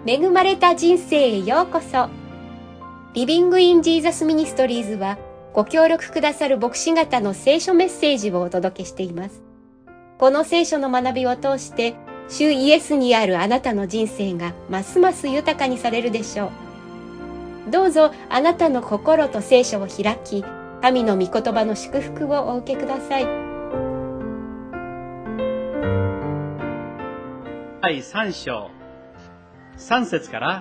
恵まれた人生へようこそ。リビングインジーザスミニストリーズはご協力くださる牧師方の聖書メッセージをお届けしています。この聖書の学びを通して主イエスにあるあなたの人生がますます豊かにされるでしょう。どうぞあなたの心と聖書を開き、神の御言葉の祝福をお受けください。 第3章3節から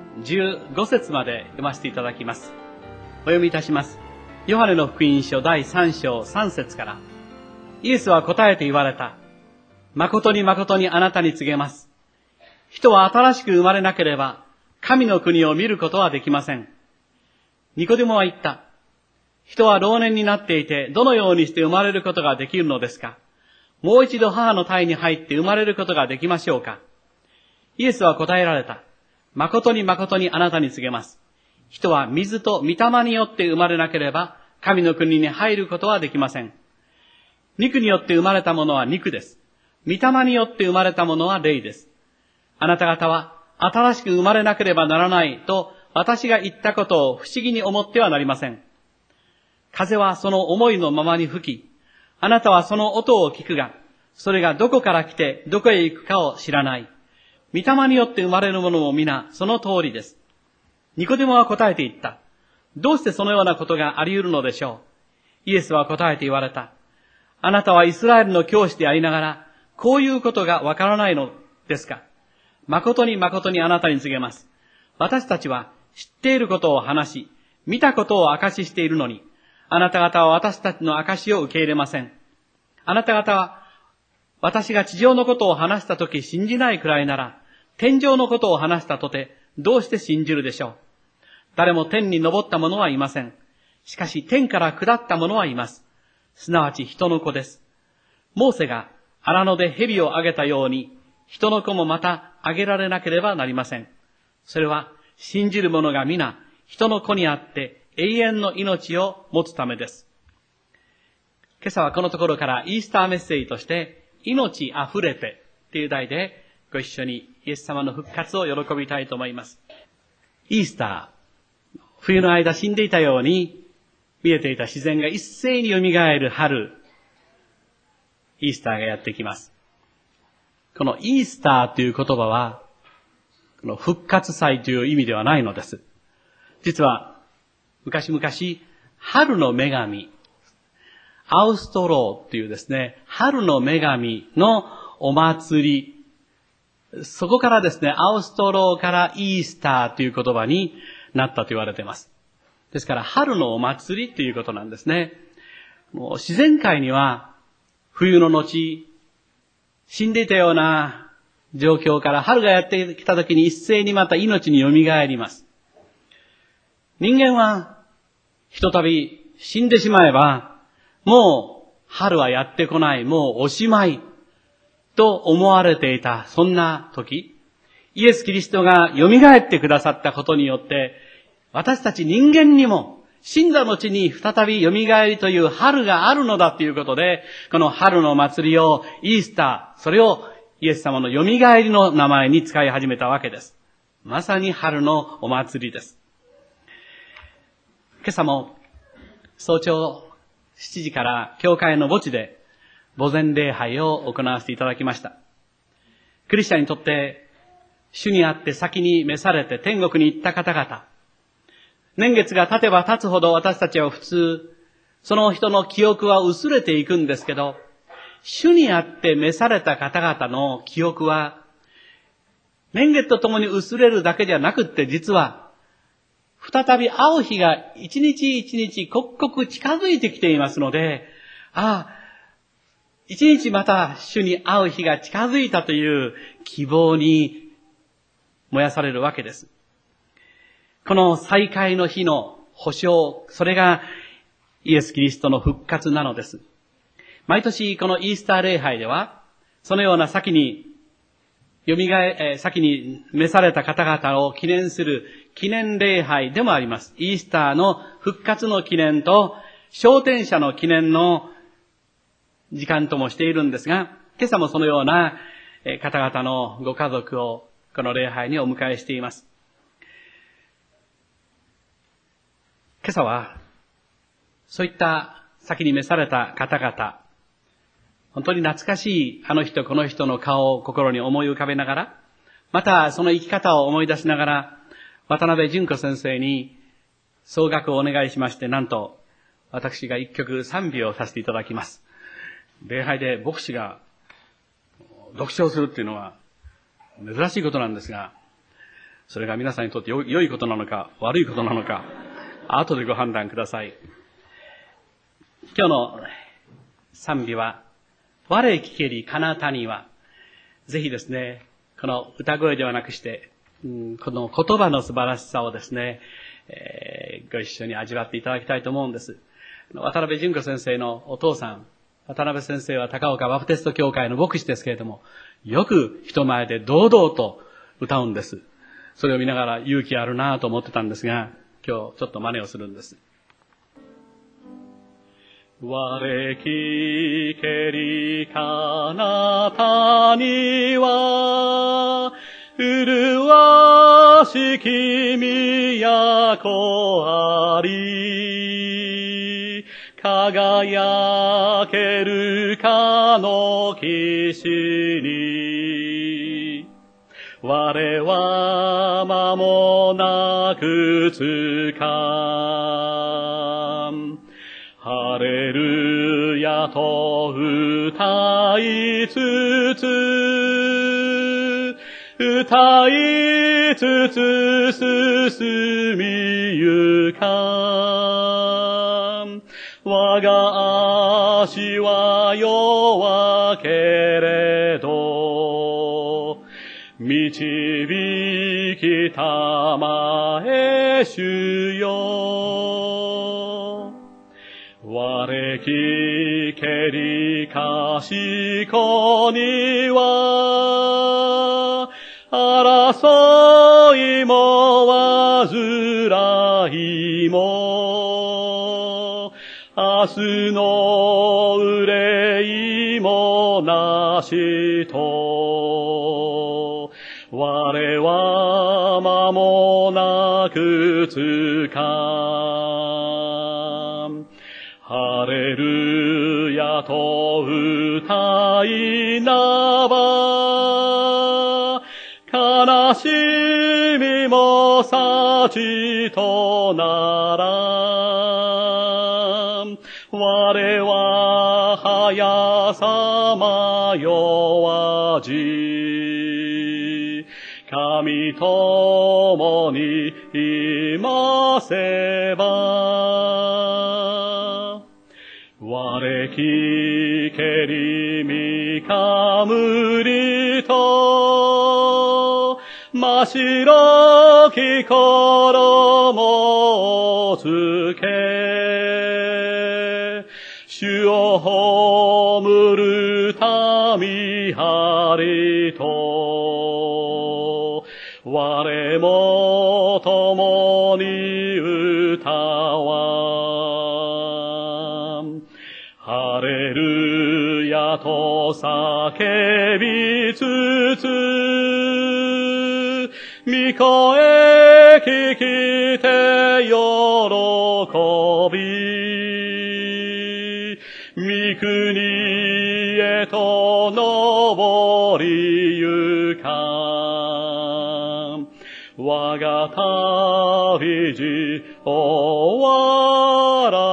15節まで読ませていただきます。お読みいたします。ヨハネの福音書第3章3節から。イエスは答えて言われた。誠に誠にあなたに告げます。人は新しく生まれなければ神の国を見ることはできません。ニコデモは言った。人は老年になっていてどのようにして生まれることができるのですか。もう一度母の胎に入って生まれることができましょうか。イエスは答えられた。誠に誠にあなたに告げます。人は水と御霊によって生まれなければ神の国に入ることはできません。肉によって生まれたものは肉です。御霊によって生まれたものは霊です。あなた方は新しく生まれなければならないと私が言ったことを不思議に思ってはなりません。風はその思いのままに吹き、あなたはその音を聞くが、それがどこから来てどこへ行くかを知らない。御霊によって生まれるものも皆その通りです。ニコデモは答えて言った。どうしてそのようなことがあり得るのでしょう。イエスは答えて言われた。あなたはイスラエルの教師でありながら、こういうことがわからないのですか。誠に誠にあなたに告げます。私たちは知っていることを話し、見たことを証ししているのに、あなた方は私たちの証しを受け入れません。あなた方は私が地上のことを話したとき信じないくらいなら、天上のことを話したとてどうして信じるでしょう。誰も天に昇った者はいません。しかし天から下った者はいます。すなわち人の子です。モーセが荒野で蛇をあげたように、人の子もまたあげられなければなりません。それは信じる者が皆人の子にあって永遠の命を持つためです。今朝はこのところからイースターメッセージとして命あふれてという題でご一緒にイエス様の復活を喜びたいと思います。イースター、冬の間死んでいたように見えていた自然が一斉に蘇る春、イースターがやってきます。このイースターという言葉は、この復活祭という意味ではないのです。実は、昔々、春の女神、アウストローというですね、春の女神のお祭り、そこからですね、アウストローからイースターという言葉になったと言われています。ですから、春のお祭りということなんですね。もう自然界には、冬の後、死んでいたような状況から春がやってきたときに一斉にまた命に蘇ります。人間は、ひとたび死んでしまえば、もう春はやってこない、もうおしまい、と思われていた、そんな時、イエス・キリストが蘇ってくださったことによって、私たち人間にも死んだ後に再び蘇りという春があるのだということで、この春の祭りをイースター、それをイエス様の蘇りの名前に使い始めたわけです。まさに春のお祭りです。今朝も早朝7時から教会の墓地で墓前礼拝を行わせていただきました。クリスチャンにとって主にあって先に召されて天国に行った方々、年月が経てば経つほど私たちは普通、その人の記憶は薄れていくんですけど、主にあって召された方々の記憶は、年月とともに薄れるだけではなくって、実は、再び会う日が一日一日刻々近づいてきていますので、一日また主に会う日が近づいたという希望に燃やされるわけです。この再会の日の保証、それがイエス・キリストの復活なのです。毎年このイースター礼拝では、そのような先に召された方々を記念する記念礼拝でもあります。イースターの復活の記念と昇天者の記念の時間ともしているんですが、今朝もそのような方々のご家族をこの礼拝にお迎えしています。今朝は、そういった先に召された方々、本当に懐かしいあの人この人の顔を心に思い浮かべながら、またその生き方を思い出しながら、渡辺淳子先生に奏楽をお願いしまして、なんと私が一曲賛美をさせていただきます。礼拝で牧師が読唱するっていうのは珍しいことなんですが、それが皆さんにとって良いことなのか悪いことなのか、後でご判断ください。今日の賛美は、我聞けり彼方には、ぜひですね、この歌声ではなくして、この言葉の素晴らしさをですね、ご一緒に味わっていただきたいと思うんです。渡辺淳子先生のお父さん、渡辺先生は高岡バプテスト教会の牧師ですけれども、よく人前で堂々と歌うんです。それを見ながら勇気あるなと思ってたんですが、今日ちょっと真似をするんです。我聞けり彼方には、麗しき都あり、輝けるかの岸に、我は間もなくつかん。ハレルヤと歌いつつ進みゆかん。我が足は弱けれど、導きたまえ主よ。我聞けり賢には、争いも煩いも、明日の憂いもなしと、我は間もなくつかん。ハレルヤと歌いなば、悲しみも幸とならん。我は早さまよわじ、神ともにいませば、我聞けりみかむりと、真白き衣をつけ、主を葬る民ありと、我も共に歌わん。ハレルヤと叫びつつ、御声聞きて喜び、御国へと登りゆかん。我が旅路終わら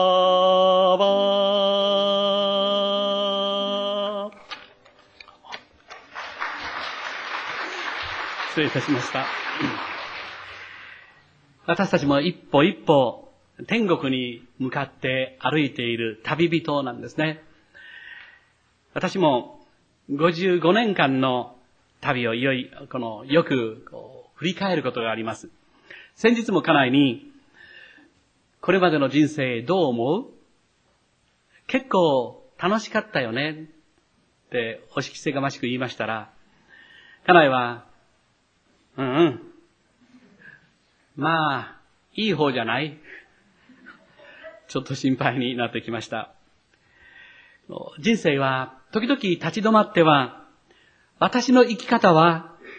ば。失礼いたしました。私たちも一歩一歩天国に向かって歩いている旅人なんですね。私も55年間の旅をよく振り返ることがあります。先日も家内に、これまでの人生どう思う？結構楽しかったよねっておしきせがましく言いましたら、家内は、まあ、いい方じゃない？ちょっと心配になってきました。人生は時々立ち止まっては、私の生き方は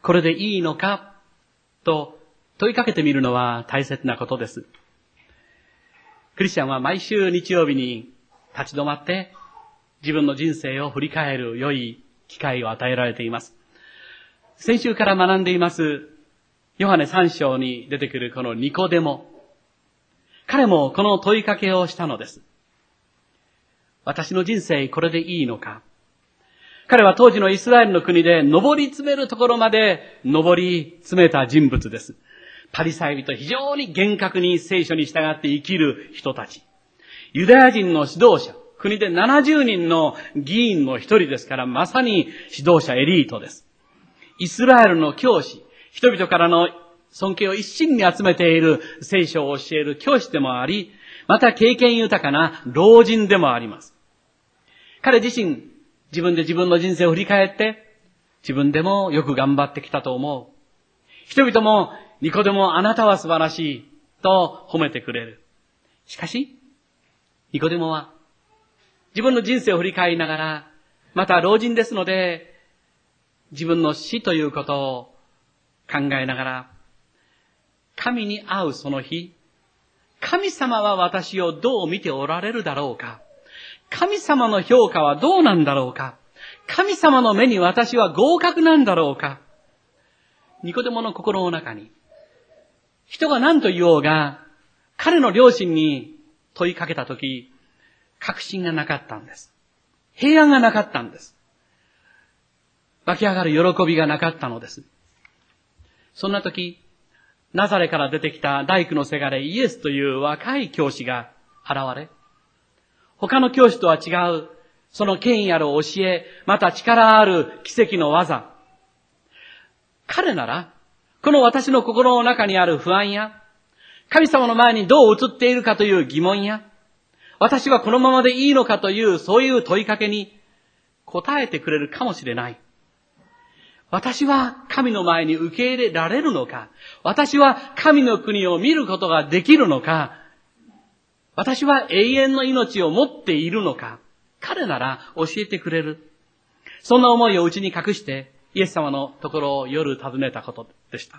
これでいいのかと問いかけてみるのは大切なことです。クリスチャンは毎週日曜日に立ち止まって自分の人生を振り返る良い機会を与えられています。先週から学んでいますヨハネ3章に出てくるこのニコデモ。彼もこの問いかけをしたのです。私の人生これでいいのか。彼は当時のイスラエルの国で上り詰めるところまで上り詰めた人物です。パリサイ人、非常に厳格に聖書に従って生きる人たち。ユダヤ人の指導者、国で70人の議員の一人ですから、まさに指導者エリートです。イスラエルの教師、人々からの尊敬を一身に集めている聖書を教える教師でもあり、また経験豊かな老人でもあります。彼自身、自分で自分の人生を振り返って、自分でもよく頑張ってきたと思う。人々も、ニコデモ、あなたは素晴らしいと褒めてくれる。しかし、ニコデモは自分の人生を振り返りながら、また老人ですので、自分の死ということを考えながら、神に会うその日、神様は私をどう見ておられるだろうか。神様の評価はどうなんだろうか。神様の目に私は合格なんだろうか。ニコデモの心の中に、人が何と言おうが、彼の両親に問いかけたとき、確信がなかったんです。平安がなかったんです。湧き上がる喜びがなかったのです。そんなとき、ナザレから出てきた大工のせがれイエスという若い教師が現れ、他の教師とは違う、その権威ある教え、また力ある奇跡の技。彼なら、この私の心の中にある不安や、神様の前にどう映っているかという疑問や、私はこのままでいいのかというそういう問いかけに答えてくれるかもしれない。私は神の前に受け入れられるのか、私は神の国を見ることができるのか、私は永遠の命を持っているのか、彼なら教えてくれる。そんな思いを内に隠して、イエス様のところを夜訪ねたことでした。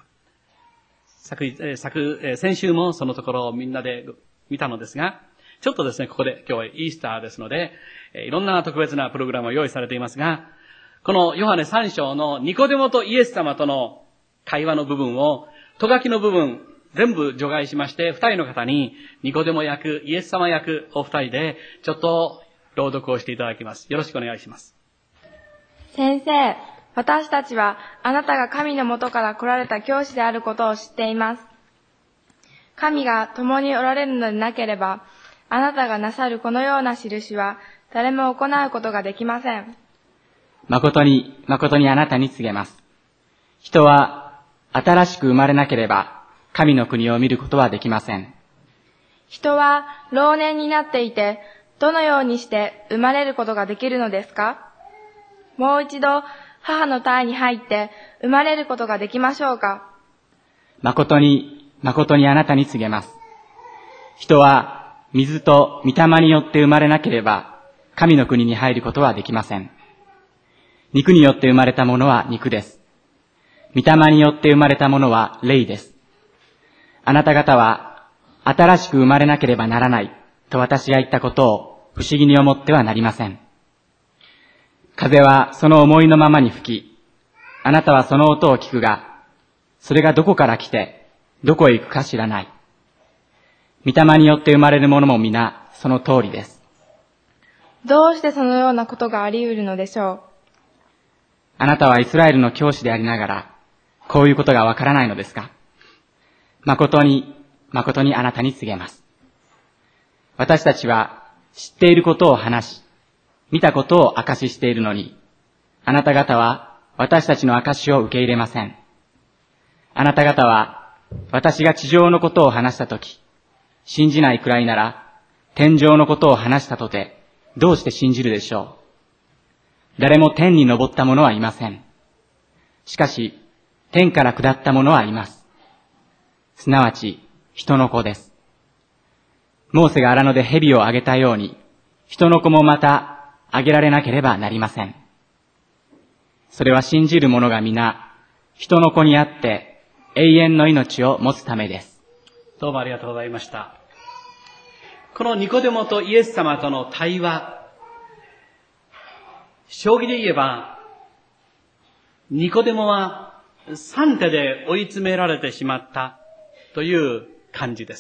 先週もそのところをみんなで見たのですが、ちょっとですね、ここで今日はイースターですので、いろんな特別なプログラムを用意されていますが、このヨハネ3章のニコデモとイエス様との会話の部分を、とがきの部分全部除外しまして、二人の方にニコデモ役、イエス様役お二人でちょっと朗読をしていただきます。よろしくお願いします。 先生、私たちはあなたが神のもとから来られた教師であることを知っています。神が共におられるのでなければ、あなたがなさるこのような印は誰も行うことができません。 誠にあなたに告げます。人は新しく生まれなければ神の国を見ることはできません。 人は老年になっていて、どのようにして生まれることができるのですか？もう一度母の胎に入って生まれることができましょうか？ 誠にあなたに告げます。人は水と御霊によって生まれなければ神の国に入ることはできません。肉によって生まれたものは肉です。御霊によって生まれたものは霊です。あなた方は新しく生まれなければならないと私が言ったことを不思議に思ってはなりません。風はその思いのままに吹き、あなたはその音を聞くが、それがどこから来てどこへ行くか知らない。御霊によって生まれるものも皆その通りです。 どうしてそのようなことがあり得るのでしょう？ あなたはイスラエルの教師でありながら、こういうことがわからないのですか？誠にあなたに告げます。私たちは知っていることを話し、見たことを証ししているのに、あなた方は私たちの証しを受け入れません。あなた方は私が地上のことを話したとき、信じないくらいなら、天上のことを話したとて、どうして信じるでしょう？誰も天に昇った者はいません。しかし、天から下った者はいます。すなわち、人の子です。モーセが荒野で蛇をあげたように、人の子もまたあげられなければなりません。それは信じる者が皆、 人の子にあって永遠の命を持つためです。 どうもありがとうございました。このニコデモとイエス様との対話、将棋で言えば、ニコデモは3手で追い詰められてしまったという感じです。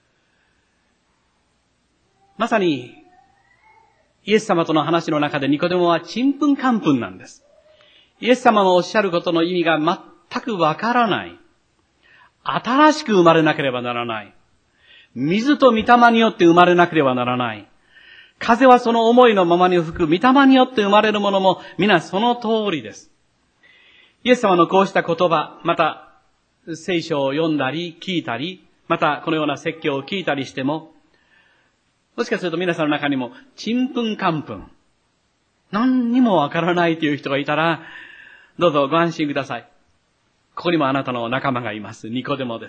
まさに、イエス様との話の中でニコデモはちんぷんかんぷんなんです。イエス様のおっしゃることの意味が全くわからない。新しく生まれなければならない。水と御霊によって生まれなければならない。風はその思いのままに吹く。御霊によって生まれるものも皆その通りです。イエス様のこうした言葉、また聖書を読んだり聞いたり、またこのような説教を聞いたりしても、もしかすると皆さんの中にもちんぷんかんぷん、何にもわからないという人がいたら、どうぞご安心ください。ここにもあなたの仲間がいます。ニコデモです。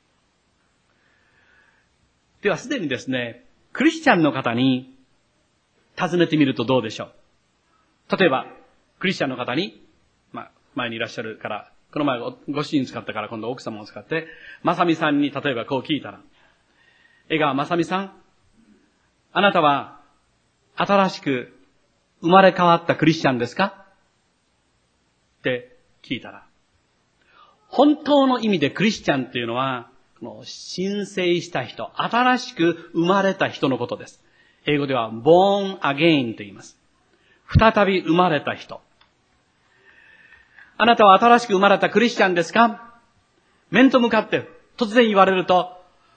ではすでにですね、クリスチャンの方に尋ねてみるとどうでしょう。例えば、クリスチャンの方に、前にいらっしゃるから、この前ご主人使ったから今度奥様を使って、まさみさんに例えばこう聞いたら、江川まさみさん、あなたは新しく生まれ変わったクリスチャンですかって聞いたら、本当の意味でクリスチャンっていうのは、この申請した人、新しく生まれた人のことです。英語では born again と言います。再び生まれた人。あなたは新しく生まれたクリスチャンですか？面と向かって突然言われると、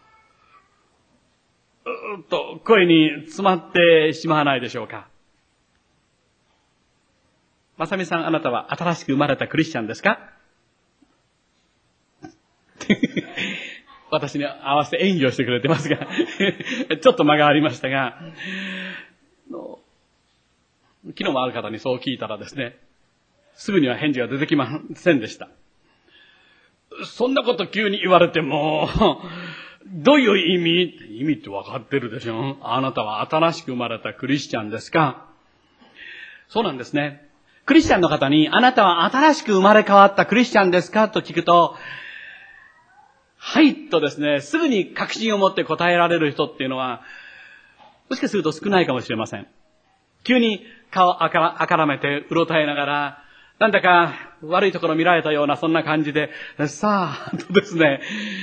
声に詰まってしまわないでしょうか。まさみさん、あなたは新しく生まれたクリスチャンですか？私に合わせて演技をしてくれてますが、ちょっと間がありましたが、昨日もある方にそう聞いたらですね、すぐには返事が出てきませんでした。そんなこと急に言われても、どういう意味って分かってるでしょ。あなたは新しく生まれたクリスチャンですか？そうなんですね。クリスチャンの方に、あなたは新しく生まれ変わったクリスチャンですかと聞くと、はいとですね、すぐに確信を持って答えられる人っていうのは、もしかすると少ないかもしれません。急に顔をあからめてうろたえながら、なんだか悪いところ見られたようなそんな感じで、さあ、とですね、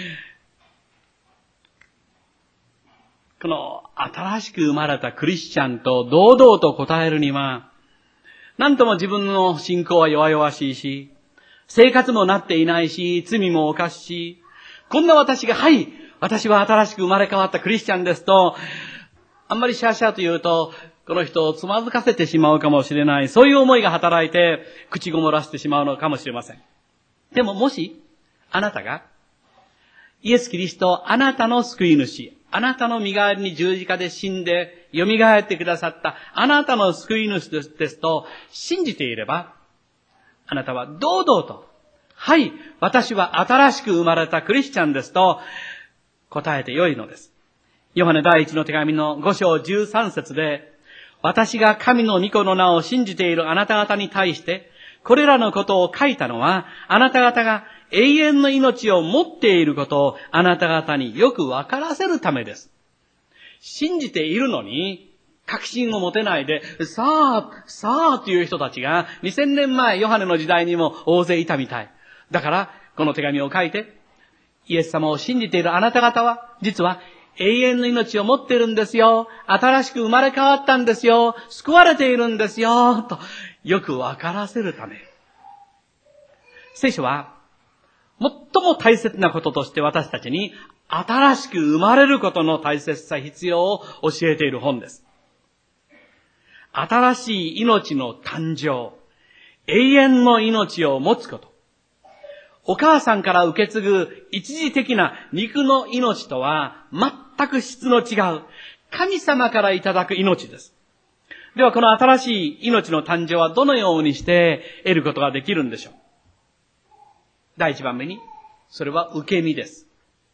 この新しく生まれたクリスチャンと堂々と答えるには、なんとも自分の信仰は弱々しいし、生活もなっていないし、罪も犯すし、こんな私が、はい、私は新しく生まれ変わったクリスチャンですと、あんまりシャーシャーと言うと、この人をつまずかせてしまうかもしれない。そういう思いが働いて、口ごもらせてしまうのかもしれません。でももし、あなたが、イエス・キリスト、あなたの救い主、あなたの身代わりに十字架で死んで、蘇ってくださった、あなたの救い主ですと、信じていれば、あなたは堂々と、はい、私は新しく生まれたクリスチャンですと、答えてよいのです。ヨハネ第一の手紙の5章13節で、私が神の御子の名を信じているあなた方に対して、これらのことを書いたのは、あなた方が永遠の命を持っていることをあなた方によく分からせるためです。信じているのに、確信を持てないで、さあという人たちが2000年前ヨハネの時代にも大勢いたみたい。だから、この手紙を書いて、イエス様を信じているあなた方は、実は永遠の命を持っているんですよ。新しく生まれ変わったんですよ。救われているんですよ。と、よく分からせるため。聖書は、最も大切なこととして私たちに、新しく生まれることの大切さ、必要を教えている本です。新しい命の誕生、永遠の命を持つこと。お母さんから受け継ぐ一時的な肉の命とは全く質の違う神様からいただく命です。ではこの新しい命の誕生はどのようにして得ることができるんでしょう。第一番目に、それは受け身です。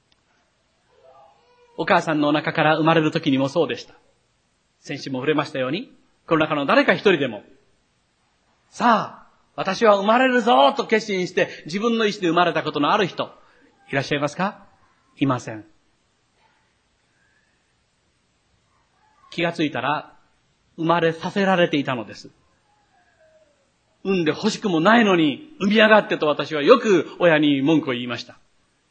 お母さんのお腹から生まれる時にもそうでした。先週も触れましたように、この中の誰か一人でも、さあ、 私は生まれるぞと決心して自分の意志で生まれたことのある人、いらっしゃいますか？いません。気がついたら生まれさせられていたのです。産んで欲しくもないのに産みやがってと私はよく親に文句を言いました。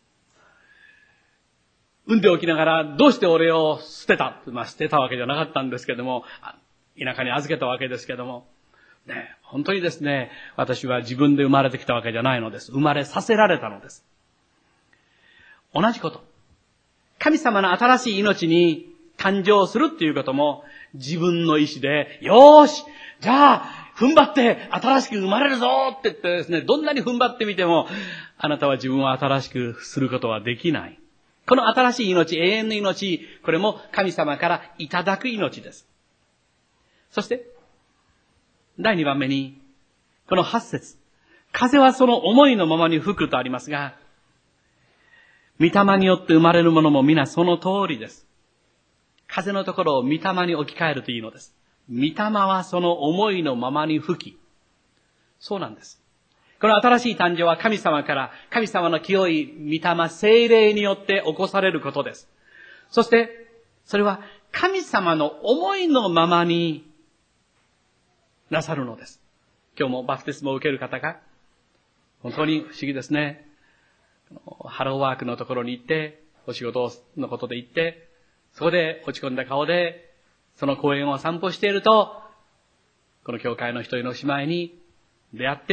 産んでおきながらどうして俺を捨てた？捨てたわけじゃなかったんですけども、田舎に預けたわけですけども、本当にですね、私は自分で生まれてきたわけじゃないのです。生まれさせられたのです。同じこと。神様の新しい命に誕生するっていうことも自分の意志で、よーし、じゃあ、踏ん張って新しく生まれるぞって言ってですね、どんなに踏ん張ってみても、あなたは自分を新しくすることはできない。この新しい命、永遠の命、これも神様からいただく命です。そして、第2番目に、この8節、風はその思いのままに吹くとありますが、御霊によって生まれるものも皆その通りです。風のところを御霊に置き換えるといいのです。御霊はその思いのままに吹き。そうなんです。この新しい誕生は神様から、神様の清い御霊聖霊によって起こされることです。そして、それは神様の思いのままになさるのです。今日もバプテスマを受ける方が、本当に不思議ですね。ハローワークのところに行って、お仕事のことで行って、そこで落ち込んだ顔で、その公園を散歩していると、この教会の一人の姉妹に出会って、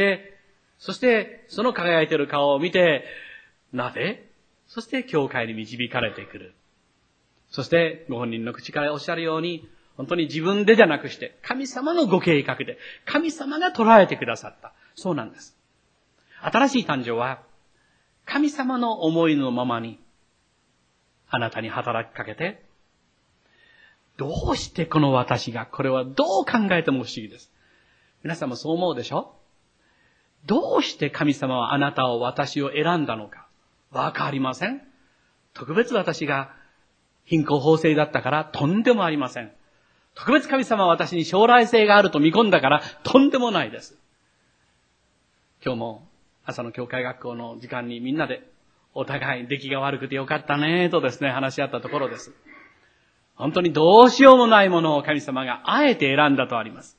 そしてその輝いている顔を見て、なぜ？そして教会に導かれてくる。そしてご本人の口からおっしゃるように、本当に自分でじゃなくして、神様のご計画で、神様が捉えてくださった。そうなんです。新しい誕生は、神様の思いのままに、あなたに働きかけて、どうしてこの私が、これはどう考えても不思議です。皆さんもそう思うでしょ？どうして神様はあなたを、私を選んだのか、わかりません。特別私が貧困法制だったからとんでもありません。特別神様は私に将来性があると見込んだからとんでもないです。今日も朝の教会学校の時間にみんなでお互い出来が悪くてよかったねとですね、話し合ったところです。本当にどうしようもないものを神様があえて選んだとあります。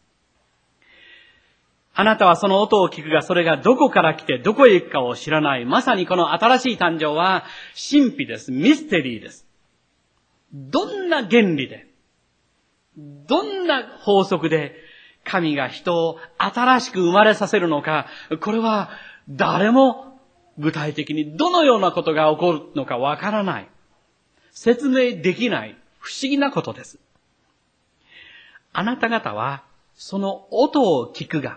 あなたはその音を聞くが、それがどこから来てどこへ行くかを知らない。まさにこの新しい誕生は神秘です。ミステリーです。どんな原理で、どんな法則で神が人を新しく生まれさせるのか、これは誰も具体的にどのようなことが起こるのかわからない。説明できない不思議なことです。あなた方はその音を聞くが、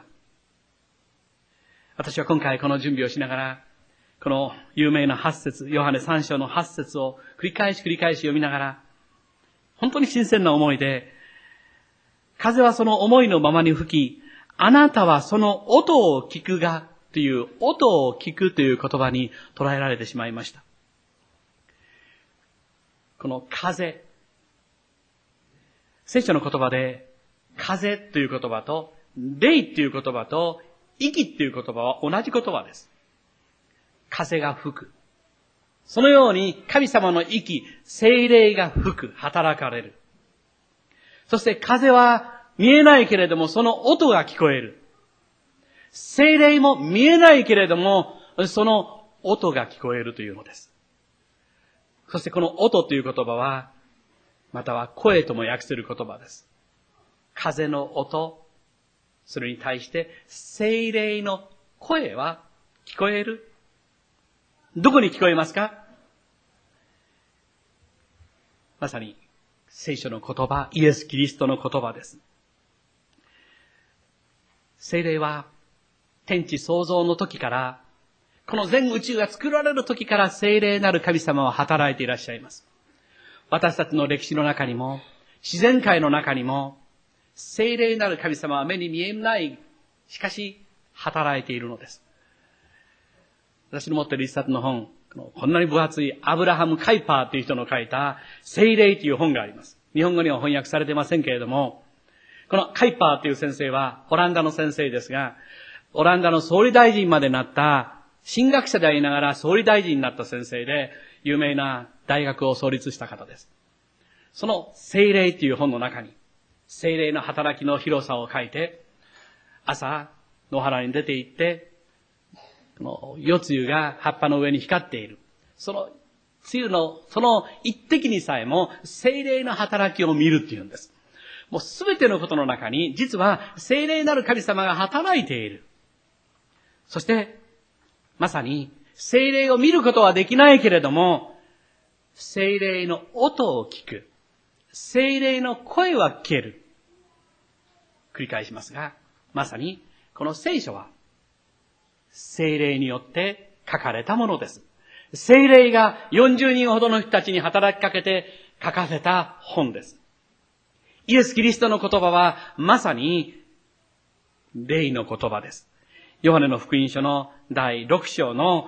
私は今回この準備をしながら、この有名な8節、ヨハネ3章の8節を繰り返し読みながら、本当に新鮮な思いで、風はその思いのままに吹き、あなたはその音を聞くが、という音を聞くという言葉に捉えられてしまいました。この風、聖書の言葉で、風という言葉と、霊という言葉と、息という言葉は同じ言葉です。風が吹く。そのように神様の息、聖霊が吹く、働かれる。そして風は見えないけれどもその音が聞こえる。聖霊も見えないけれどもその音が聞こえるというのです。そしてこの音という言葉は、または声とも訳する言葉です。風の音、それに対して聖霊の声は聞こえる。どこに聞こえますか？まさに聖書の言葉、イエス・キリストの言葉です。聖霊は天地創造の時から、この全宇宙が作られる時から聖霊なる神様は働いていらっしゃいます。私たちの歴史の中にも、自然界の中にも、聖霊なる神様は目に見えない、しかし働いているのです。私の持っている一冊の本、こんなに分厚いアブラハム・カイパーという人の書いた聖霊という本があります。日本語には翻訳されていませんけれども、このカイパーという先生はオランダの先生ですが、 オランダの総理大臣までなった、神学者でありながら総理大臣になった先生で、有名な大学を創立した方です。その聖霊という本の中に、聖霊の働きの広さを書いて、朝、野原に出て行って、この夜露が葉っぱの上に光っている。その梅雨の、その一滴にさえも、聖霊の働きを見るっていうんです。もうすべてのことの中に、実は聖霊なる神様が働いている。そして、まさに、聖霊を見ることはできないけれども、聖霊の音を聞く。聖霊の声は聞ける。繰り返しますが、まさに、この聖書は、聖霊によって書かれたものです。聖霊が40人ほどの人たちに働きかけて書かせた本です。イエス・キリストの言葉は、まさに、霊の言葉です。ヨハネの福音書の第6章の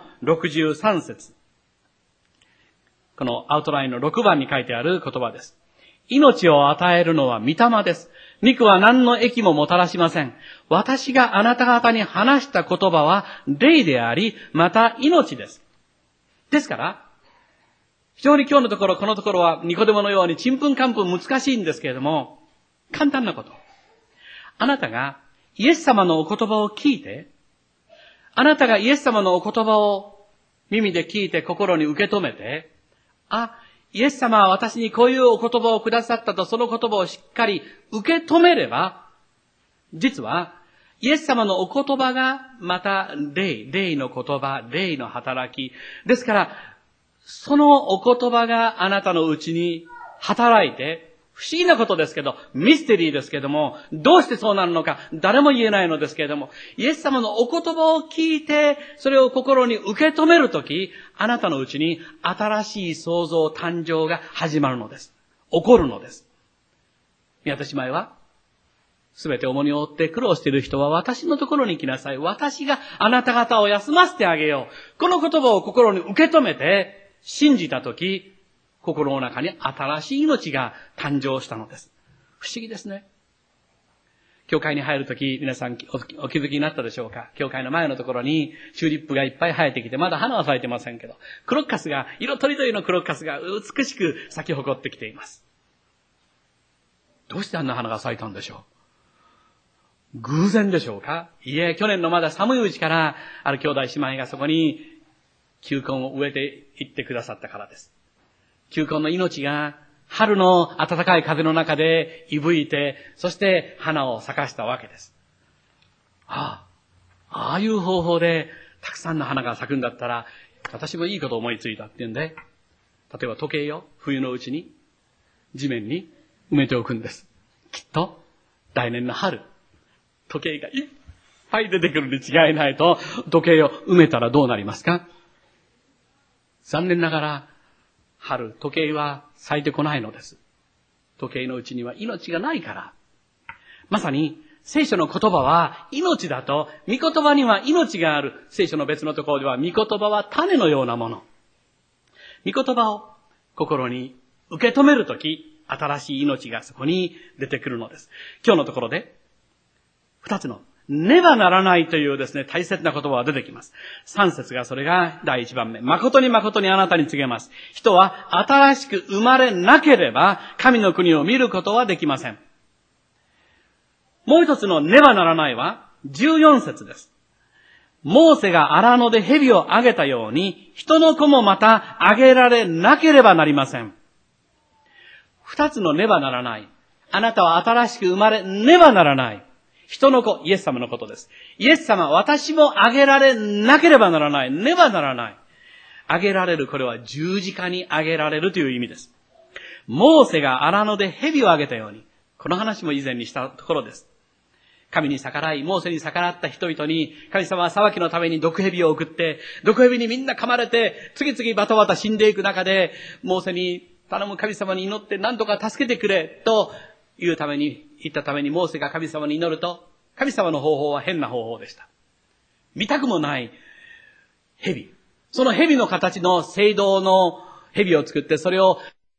63節。このアウトラインの6番に書いてある言葉です。命を与えるのは御霊です。肉は何の益ももたらしません。私があなた方に話した言葉は霊であり、また命です。ですから、非常に今日のところ、このところはニコデモのようにちんぷんかんぷん難しいんですけれども、簡単なこと。あなたがイエス様のお言葉を聞いて、あなたがイエス様のお言葉を耳で聞いて心に受け止めて、イエス様は私にこういうお言葉をくださったとその言葉をしっかり受け止めれば、実はイエス様のお言葉がまた霊の言葉、霊の働き。ですから、そのお言葉があなたのうちに働いて、不思議なことですけど、ミステリーですけども、どうしてそうなるのか誰も言えないのですけれども、イエス様のお言葉を聞いて、それを心に受け止めるとき、あなたのうちに新しい創造、誕生が始まるのです。起こるのです。宮田姉妹は、すべて重荷を負って苦労している人は私のところに来なさい。私があなた方を休ませてあげよう。この言葉を心に受け止めて、信じたとき、心の中に新しい命が誕生したのです。不思議ですね。教会に入るとき、皆さんお気づきになったでしょうか。教会の前のところにチューリップがいっぱい生えてきて、まだ花は咲いてませんけど、クロッカスが、色とりどりのクロッカスが美しく咲き誇ってきています。どうしてあんな花が咲いたんでしょう。偶然でしょうか。いえ、去年のまだ寒いうちから、ある兄弟姉妹がそこに球根を植えていってくださったからです。球根の命が春の暖かい風の中でいぶいて、そして花を咲かしたわけです。ああいう方法でたくさんの花が咲くんだったら、私もいいことを思いついたっていうんで、例えば時計を冬のうちに地面に埋めておくんです。きっと来年の春、時計がいっぱい出てくるに違いないと、時計を埋めたらどうなりますか？残念ながら、春、時計は咲いてこないのです。時計のうちには命がないから。まさに、聖書の言葉は命だと、御言葉には命がある。聖書の別のところでは、御言葉は種のようなもの。御言葉を心に受け止めるとき、新しい命がそこに出てくるのです。今日のところで、二つのねばならないというですね、大切な言葉が出てきます。3節がそれが第1番目。誠に誠にあなたに告げます。人は新しく生まれなければ神の国を見ることはできません。もう一つのねばならないは14節です。モーセが荒野で蛇をあげたように、人の子もまたあげられなければなりません。二つのねばならない。あなたは新しく生まれねばならない。人の子、イエス様のことです。イエス様、私もあげられなければならない。ねばならない。あげられる、これは十字架にあげられるという意味です。モーセが荒野で蛇をあげたように、この話も以前にしたところです。神に逆らい、モーセに逆らった人々に、神様は裁きのために毒蛇を送って、毒蛇にみんな噛まれて、次々バタバタ死んでいく中で、モーセに頼む神様に祈って何とか助けてくれ、と言ったために、モーセが神様に祈ると、神様の方法は変な方法でした。見たくもない蛇。その蛇の形の青銅の蛇を作って、それを、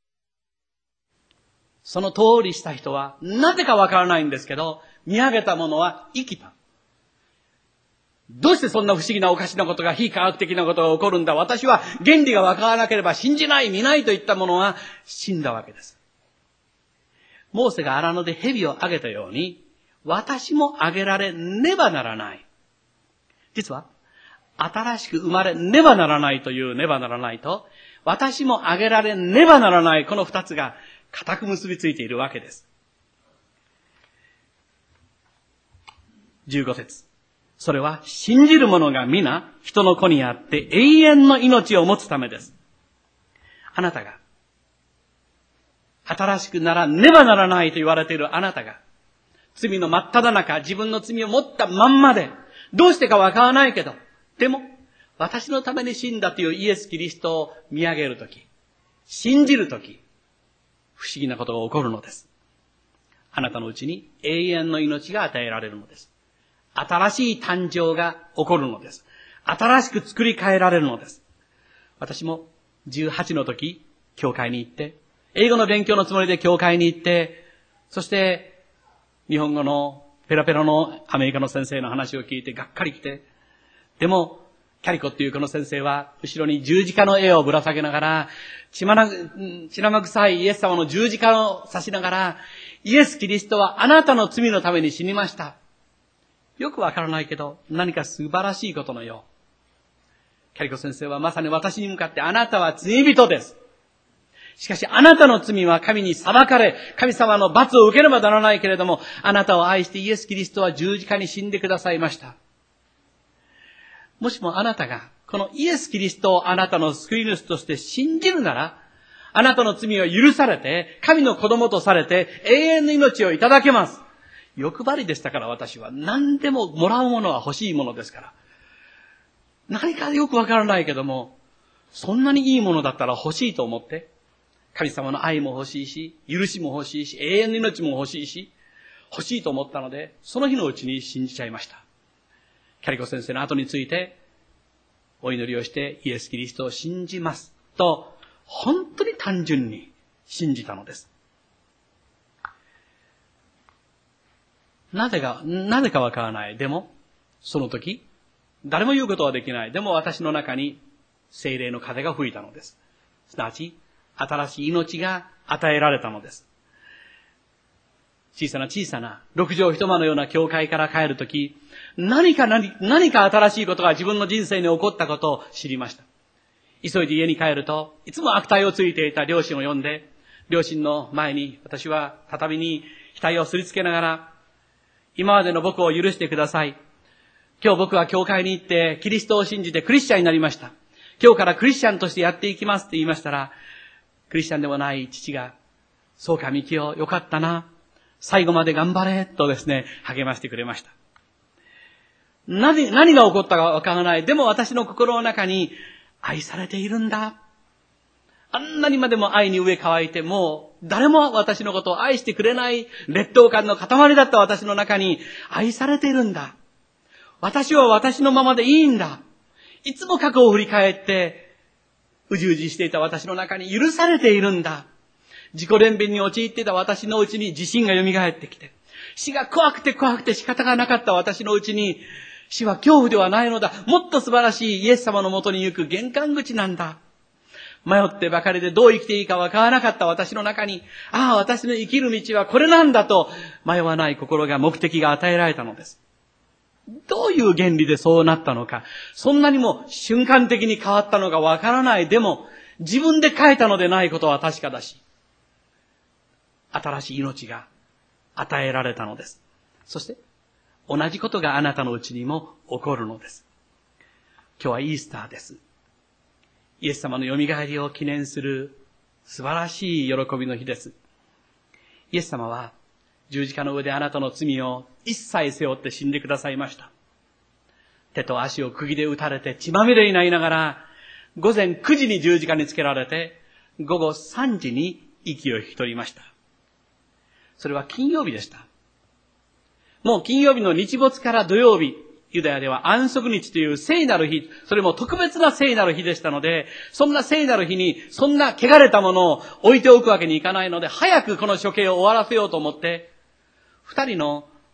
その通りした人は、なぜかわからないんですけど、見上げたものは生きた。 どうしてそんな不思議なおかしなことが、非科学的なことが起こるんだ。私は原理がわからなければ信じない、見ないといったものは死んだわけです。モーセが荒野で蛇をあげたように、私もあげられねばならない。実は、新しく生まれねばならないというねばならないと、私もあげられねばならない、この二つが固く結びついているわけです。15節。それは信じる者が皆人の子にあって永遠の命を持つためです。あなたが新しくならねばならないと言われているあなたが罪の真っ只中、自分の罪を持ったまんまで、どうしてかわからないけど、でも私のために死んだというイエス・キリストを見上げるとき、信じるとき、不思議なことが起こるのです。あなたのうちに永遠の命が与えられるのです。新しい誕生が起こるのです。新しく作り変えられるのです。私も18の時、教会に行って、英語の勉強のつもりで教会に行って、そして日本語のペラペラのアメリカの先生の話を聞いてがっかり来て、でもキャリコっていうこの先生は後ろに十字架の絵をぶら下げながら、血生臭いイエス様の十字架を指しながら、イエス・キリストはあなたの罪のために死にました。よくわからないけど、何か素晴らしいことのよう。キャリコ先生はまさに私に向かって、あなたは罪人です。しかしあなたの罪は神に裁かれ、神様の罰を受けねばならないけれども、あなたを愛してイエス・キリストは十字架に死んでくださいました。もしもあなたが、このイエス・キリストをあなたの救い主として信じるなら、あなたの罪は許されて、神の子供とされて、永遠の命をいただけます。欲張りでしたから、私は。何でももらうものは欲しいものですから。何かよくわからないけども、そんなにいいものだったら欲しいと思って、神様の愛も欲しいし、許しも欲しいし、永遠の命も欲しいし、欲しいと思ったので、その日のうちに信じちゃいました。キャリコ先生の後について、お祈りをしてイエス・キリストを信じますと、本当に単純に信じたのです。なぜかわからない。でも、その時、誰も言うことはできない。でも私の中に聖霊の風が吹いたのです。すなわち、新しい命が与えられたのです。小さな六畳一間のような教会から帰るとき、何か新しいことが自分の人生に起こったことを知りました。急いで家に帰ると、いつも悪態をついていた両親を呼んで、両親の前に私は畳に額をすりつけながら、今までの僕を許してください。今日僕は教会に行ってキリストを信じてクリスチャンになりました。今日からクリスチャンとしてやっていきますって言いましたら、クリスチャンでもない父が、そうかミキオ、よかったな。最後まで頑張れとですね、励ましてくれました。何が起こったかわからない。でも私の心の中に愛されているんだ。あんなにまでも愛に飢え渇いて、もう誰も私のことを愛してくれない劣等感の塊だった私の中に愛されているんだ。私は私のままでいいんだ。いつも過去を振り返ってうじうじしていた私の中に許されているんだ。自己憐憫に陥っていた私のうちに自信が蘇ってきて、死が怖くて仕方がなかった私のうちに、死は恐怖ではないのだ。もっと素晴らしいイエス様のもとに行く玄関口なんだ。迷ってばかりでどう生きていいかわからなかった私の中に、私の生きる道はこれなんだと迷わない心が、目的が与えられたのです。どういう原理でそうなったのか、そんなにも瞬間的に変わったのかわからない。でも自分で変えたのでないことは確かだし、新しい命が与えられたのです。そして同じことがあなたのうちにも起こるのです。今日はイースターです。イエス様の蘇りを記念する素晴らしい喜びの日です。イエス様は十字架の上であなたの罪を一切背負って死んでくださいました。手と足を釘で打たれて血まみれになりながら、午前9時に十字架につけられて、午後3時に息を引き取りました。それは金曜日でした。もう金曜日の日没から土曜日、ユダヤでは安息日という聖なる日、それも特別な聖なる日でしたので、そんな聖なる日にそんな汚れたものを置いておくわけにいかないので、早くこの処刑を終わらせようと思って、2人の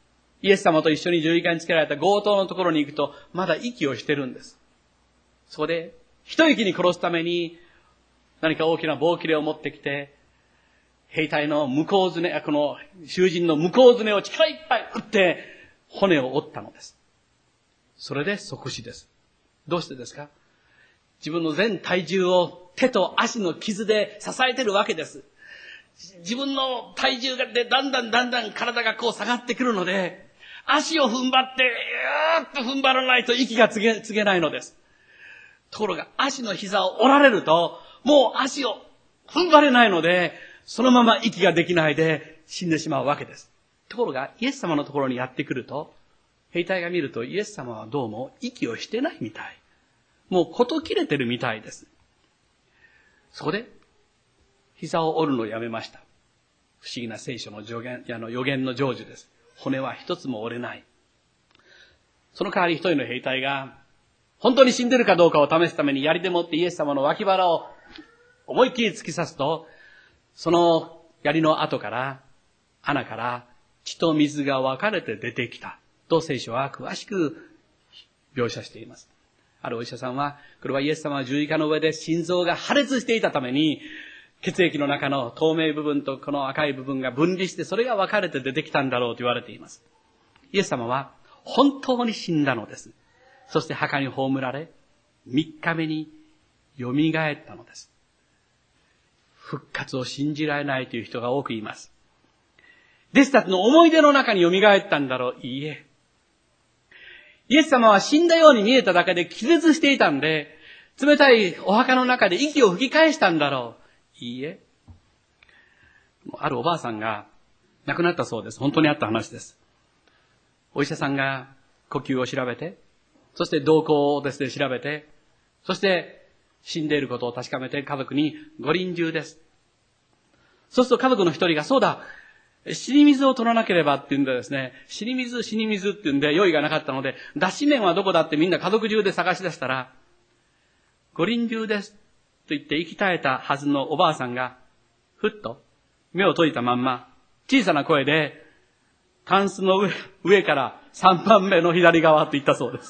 イエス様と一緒に十字架につけられた強盗のところに行くと、まだ息をしてるんです。そこで、一息に殺すために、何か大きな棒切れを持ってきて、兵隊の向こうずね、この囚人の向こうずねを力いっぱい打って、骨を折ったのです。それで即死です。どうしてですか？自分の全体重を手と足の傷で支えてるわけです。自分の体重でだんだん体がこう下がってくるので、足を踏ん張って、踏ん張らないと息が継げないのです。ところが足の膝を折られると、もう足を踏ん張れないので、そのまま息ができないで死んでしまうわけです。ところがイエス様のところにやってくると、兵隊が見るとイエス様はどうも息をしてないみたい。もうこと切れてるみたいです。そこで、膝を折るのをやめました。不思議な聖書の予言の成就です。骨は一つも折れない。その代わり一人の兵隊が、本当に死んでるかどうかを試すために槍でもってイエス様の脇腹を思いっきり突き刺すと、その槍の跡から、穴から血と水が分かれて出てきたと聖書は詳しく描写しています。あるお医者さんは、これはイエス様は十字架の上で心臓が破裂していたために、血液の中の透明部分とこの赤い部分が分離して、それが分かれて出てきたんだろうと言われています。イエス様は本当に死んだのです。そして墓に葬られ、3日目に蘇ったのです。復活を信じられないという人が多くいます。弟子たちの思い出の中に蘇ったんだろう。いいえ。イエス様は死んだように見えただけで気絶していたんで、冷たいお墓の中で息を吹き返したんだろう。いいえ。あるおばあさんが亡くなったそうです。本当にあった話です。お医者さんが呼吸を調べて、そして動向をですね、調べて、そして死んでいることを確かめて家族にご臨終です。そうすると家族の一人が、そうだ、死に水を取らなければっていうんでですね、死に水っていうんで用意がなかったので、脱脂麺はどこだってみんな家族中で探し出したら、ご臨終ですと言って息絶えたはずのおばあさんが、ふっと目を閉じたまんま、小さな声で、タンスの上から3番目の左側と言ったそうです。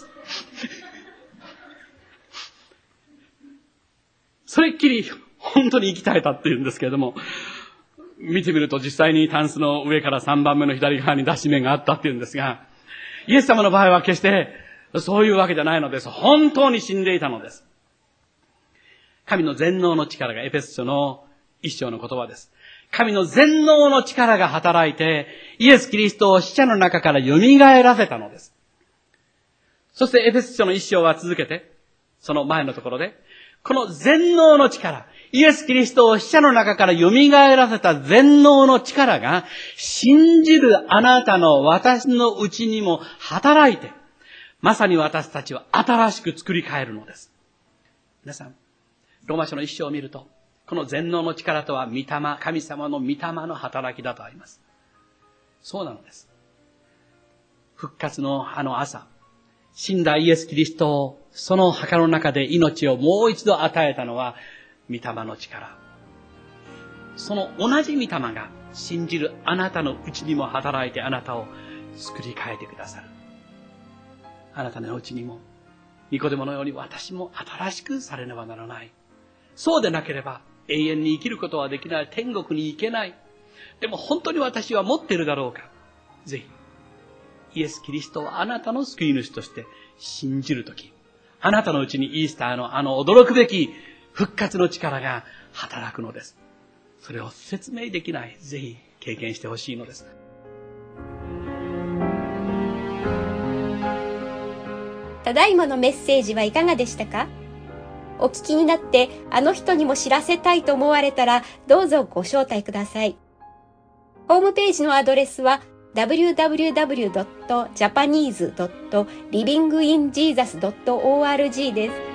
それっきり本当に息絶えたって言うんですけれども、見てみると実際にタンスの上から3番目の左側に脱脂麺があったって言うんですが、イエス様の場合は決してそういうわけじゃないのです。本当に死んでいたのです。神の全能の力がエペソ書の1章の言葉です。神の全能の力が働いて、イエス・キリストを死者の中から蘇らせたのです。そしてエペソ書の1章は続けて、その前のところで、この全能の力、イエス・キリストを死者の中から蘇らせた全能の力が、信じるあなたの私のうちにも働いて、まさに私たちは新しく作り変えるのです。皆さん、ローマ書の1章を見ると、この全能の力とは御霊、神様の御霊の働きだとあります。そうなのです。復活のあの朝、死んだイエス・キリストをその墓の中で命をもう一度与えたのは御霊の力。その同じ御霊が信じるあなたのうちにも働いてあなたを作り変えてくださる。あなたのうちにもニコデモのように私も新しくされねばならない。そうでなければ永遠に生きることはできない。天国に行けない。でも本当に私は持っているだろうか。ぜひ、イエス・キリストをあなたの救い主として信じるとき、あなたのうちにイースターのあの驚くべき復活の力が働くのです。それを説明できない。ぜひ経験してほしいのです。 ただいまのメッセージはいかがでしたか？お聞きになってあの人にも知らせたいと思われたらどうぞご招待ください。ホームページのアドレスは www.japanese.livinginjesus.org です。